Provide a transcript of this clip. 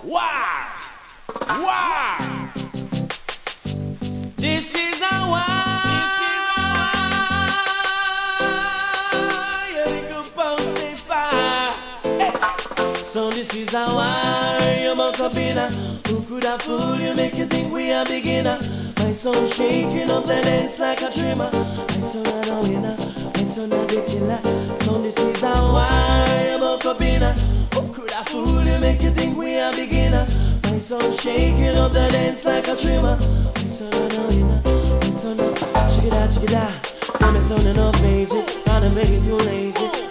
War! War! This is our war! Yeah, we go pound the fire. Hey. So this is our war. You're about to be now. Who could have fooled you? Make you think we are beginner. My son shaking up the dance like a trimmer. My son not a winner. My son not the killer. So this is our war. You're about to be now. Who could have fooled you? Make you think we are beginner. My son shaking up the dance like a trimmer. My son not a winner. My son not. Check it out, check it out. Yeah, my son enough lazy. And I'm making too lazy.